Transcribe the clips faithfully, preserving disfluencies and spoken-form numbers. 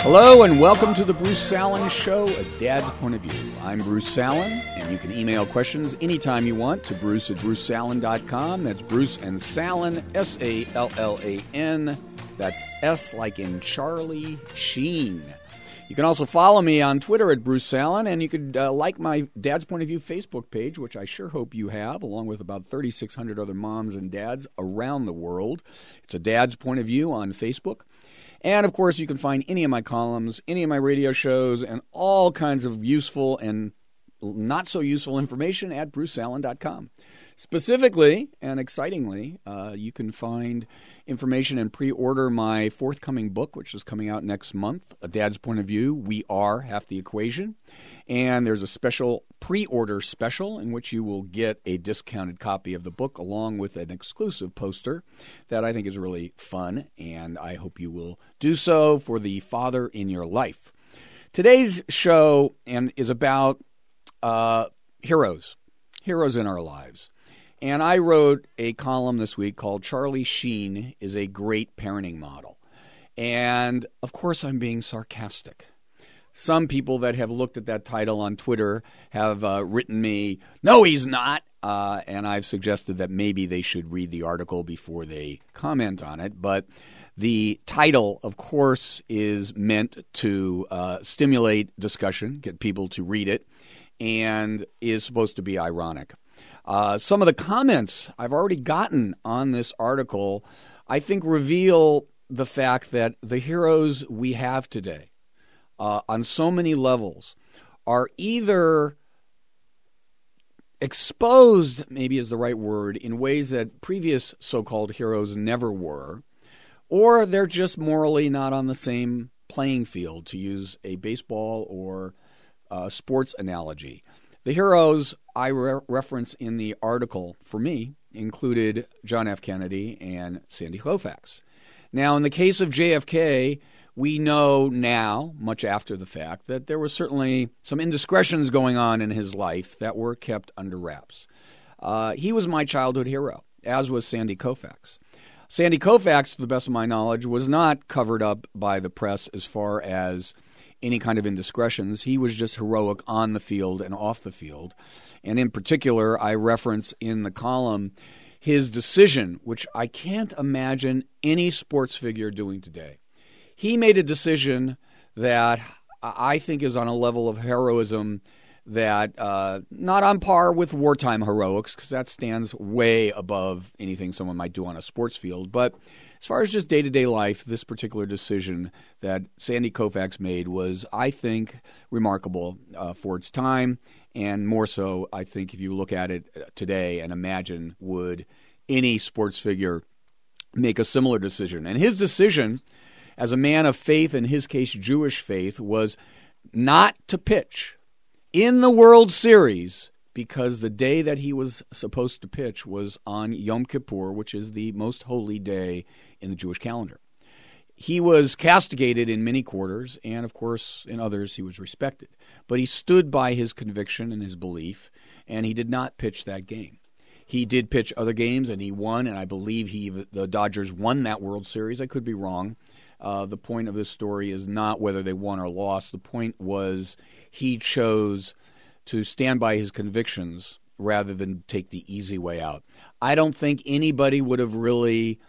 Hello and welcome to the Bruce Salen Show, A Dad's Point of View. I'm Bruce Salen, and you can email questions anytime you want to bruce at bruce salen dot com. That's Bruce and Salen, S A L L A N. That's S like in Charlie Sheen. You can also follow me on Twitter at Bruce Salen, and you could uh, like my Dad's Point of View Facebook page, which I sure hope you have, along with about thirty-six hundred other moms and dads around the world. It's A Dad's Point of View on Facebook. And, of course, you can find any of my columns, any of my radio shows, and all kinds of useful and not-so-useful information at bruce salen dot com. Specifically and excitingly, uh, you can find information and pre-order my forthcoming book, which is coming out next month, A Dad's Point of View, We Are Half the Equation. And there's a special pre-order special in which you will get a discounted copy of the book along with an exclusive poster that I think is really fun, and I hope you will do so for the father in your life. Today's show and is about uh, heroes, heroes in our lives. And I wrote a column this week called Charlie Sheen is a Great Parenting Model. And, of course, I'm being sarcastic. Some people that have looked at that title on Twitter have uh, written me, no, he's not. Uh, and I've suggested that maybe they should read the article before they comment on it. But the title, of course, is meant to uh, stimulate discussion, get people to read it, and is supposed to be ironic. Uh, some of the comments I've already gotten on this article, I think, reveal the fact that the heroes we have today, uh, on so many levels, are either exposed, maybe is the right word, in ways that previous so-called heroes never were, or they're just morally not on the same playing field, to use a baseball or uh, sports analogy. The heroes I re- reference in the article, for me, included John F. Kennedy and Sandy Koufax. Now, in the case of J F K, we know now, much after the fact, that there was certainly some indiscretions going on in his life that were kept under wraps. Uh, he was my childhood hero, as was Sandy Koufax. Sandy Koufax, to the best of my knowledge, was not covered up by the press as far as any kind of indiscretions. He was just heroic on the field and off the field. And in particular, I reference in the column his decision, which I can't imagine any sports figure doing today. He made a decision that I think is on a level of heroism that uh, not on par with wartime heroics, because that stands way above anything someone might do on a sports field. But as far as just day-to-day life, this particular decision that Sandy Koufax made was, I think, remarkable uh, for its time, and more so, I think, if you look at it today and imagine, would any sports figure make a similar decision? And his decision, as a man of faith, in his case Jewish faith, was not to pitch in the World Series because the day that he was supposed to pitch was on Yom Kippur, which is the most holy day in the Jewish calendar. He was castigated in many quarters, and of course in others he was respected. But he stood by his conviction and his belief, and he did not pitch that game. He did pitch other games, and he won, and I believe he the Dodgers won that World Series. I could be wrong. Uh, the point of this story is not whether they won or lost. The point was he chose to stand by his convictions rather than take the easy way out. I don't think anybody would have really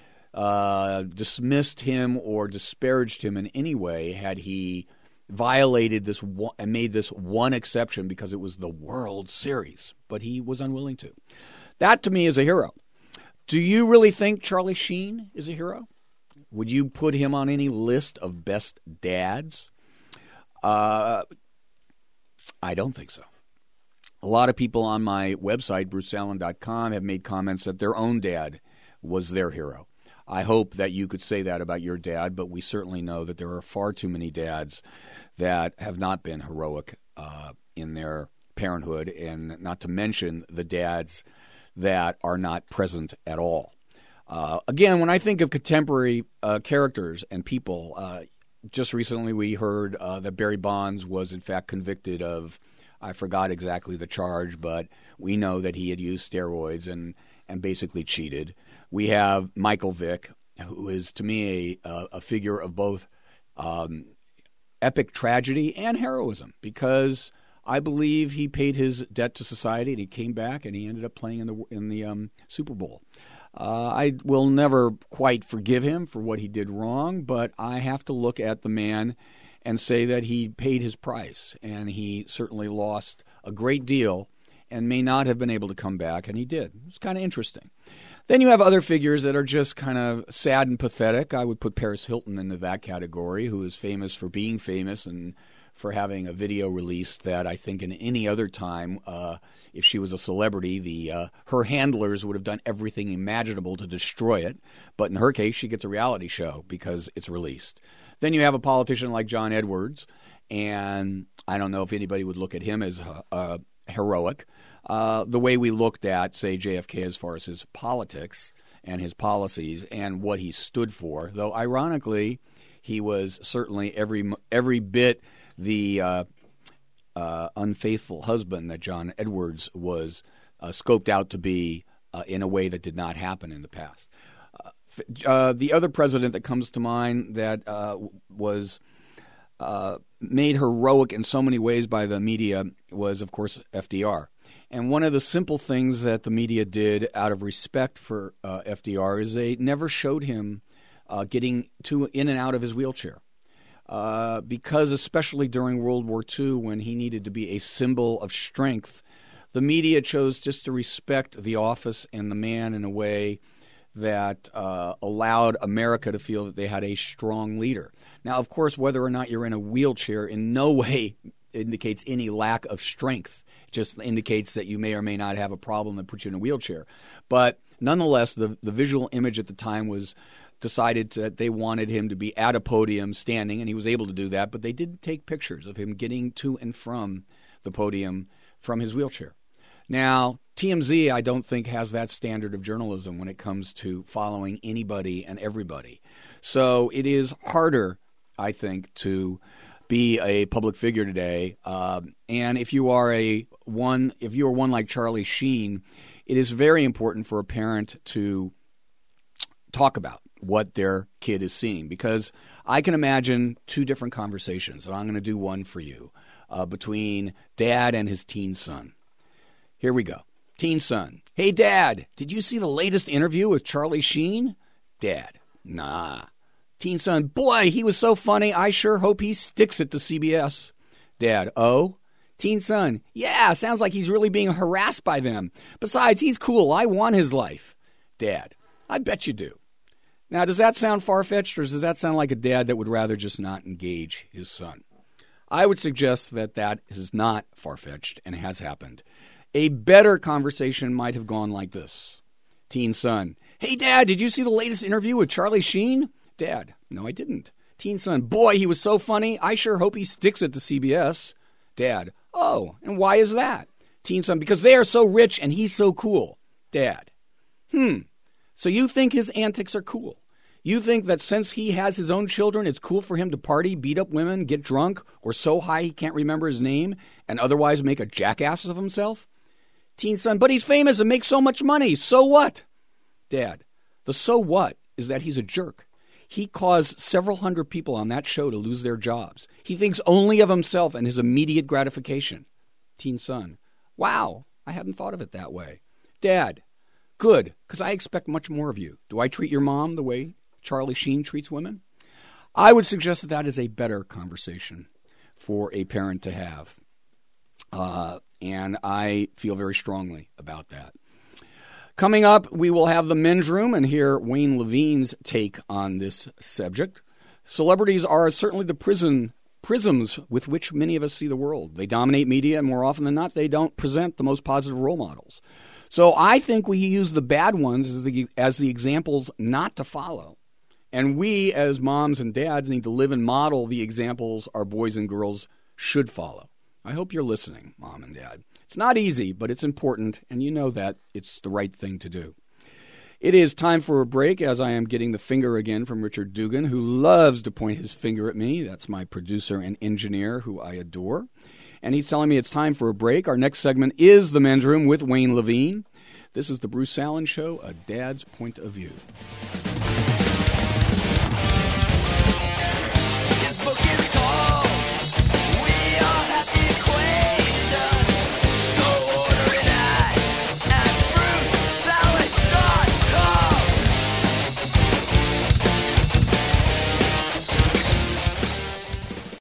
uh, dismissed him or disparaged him in any way had he violated this one, and made this one exception because it was the World Series. But he was unwilling to. That, to me, is a hero. Do you really think Charlie Sheen is a hero? Would you put him on any list of best dads? Uh, I don't think so. A lot of people on my website, bruce salen dot com, have made comments that their own dad was their hero. I hope that you could say that about your dad, but we certainly know that there are far too many dads that have not been heroic uh, in their parenthood, and not to mention the dads that are not present at all. Uh, again, when I think of contemporary uh, characters and people, uh, just recently we heard uh, that Barry Bonds was in fact convicted of, I forgot exactly the charge, but we know that he had used steroids and, and basically cheated. We have Michael Vick, who is to me a, a figure of both um, epic tragedy and heroism, because I believe he paid his debt to society and he came back and he ended up playing in the in the um, Super Bowl. Uh, I will never quite forgive him for what he did wrong, but I have to look at the man and say that he paid his price, and he certainly lost a great deal and may not have been able to come back, and he did. It's kind of interesting. Then you have other figures that are just kind of sad and pathetic. I would put Paris Hilton into that category, who is famous for being famous and for having a video released that I think in any other time, uh, if she was a celebrity, the uh, her handlers would have done everything imaginable to destroy it. But in her case, she gets a reality show because it's released. Then you have a politician like John Edwards, and I don't know if anybody would look at him as uh, uh, heroic. Uh, the way we looked at, say, J F K as far as his politics and his policies and what he stood for, though ironically, he was certainly every every bit the uh, uh, unfaithful husband that John Edwards was uh, scoped out to be uh, in a way that did not happen in the past. Uh, uh, the other president that comes to mind that uh, was uh, made heroic in so many ways by the media was, of course, F D R. And one of the simple things that the media did out of respect for uh, F D R is they never showed him uh, getting to in and out of his wheelchair. Uh, because especially during World War Two, when he needed to be a symbol of strength, the media chose just to respect the office and the man in a way that uh, allowed America to feel that they had a strong leader. Now, of course, whether or not you're in a wheelchair in no way indicates any lack of strength. It just indicates that you may or may not have a problem that puts you in a wheelchair. But nonetheless, the, the visual image at the time was decided that they wanted him to be at a podium standing, and he was able to do that, but they did take pictures of him getting to and from the podium from his wheelchair. Now, T M Z, I don't think, has that standard of journalism when it comes to following anybody and everybody. So it is harder, I think, to be a public figure today. Uh, and if you are a one, if you are one like Charlie Sheen, it is very important for a parent to talk about what their kid is seeing, because I can imagine two different conversations, and I'm going to do one for you, uh, between dad and his teen son. Here we go. Teen son: hey, Dad, did you see the latest interview with Charlie Sheen? Dad: nah. Teen son: boy, he was so funny. I sure hope he sticks it to C B S. Dad: oh? Teen son: yeah, sounds like he's really being harassed by them. Besides, he's cool. I want his life. Dad: I bet you do. Now, does that sound far-fetched, or does that sound like a dad that would rather just not engage his son? I would suggest that that is not far-fetched and has happened. A better conversation might have gone like this. Teen son: hey, Dad, did you see the latest interview with Charlie Sheen? Dad: no, I didn't. Teen son: boy, he was so funny. I sure hope he sticks it to C B S. Dad: oh, and why is that? Teen son: because they are so rich and he's so cool. Dad: hmm. So you think his antics are cool? You think that since he has his own children, it's cool for him to party, beat up women, get drunk, or so high he can't remember his name, and otherwise make a jackass of himself? Teen son: but he's famous and makes so much money. So what? Dad: the so what is that he's a jerk. He caused several hundred people on that show to lose their jobs. He thinks only of himself and his immediate gratification. Teen son: wow, I hadn't thought of it that way. Dad: good, because I expect much more of you. Do I treat your mom the way Charlie Sheen treats women? I would suggest that that is a better conversation for a parent to have. Uh, and I feel very strongly about that. Coming up, we will have the men's room and hear Wayne Levine's take on this subject. Celebrities are certainly the prison prisms with which many of us see the world. They dominate media, and more often than not, they don't present the most positive role models. So I think we use the bad ones as the, as the examples not to follow. And we, as moms and dads, need to live and model the examples our boys and girls should follow. I hope you're listening, Mom and Dad. It's not easy, but it's important, and you know that it's the right thing to do. It is time for a break, as I am getting the finger again from Richard Dugan, who loves to point his finger at me. That's my producer and engineer, who I adore. And he's telling me it's time for a break. Our next segment is The Men's Room with Wayne Levine. This is the Bruce Allen Show, A Dad's Point of View.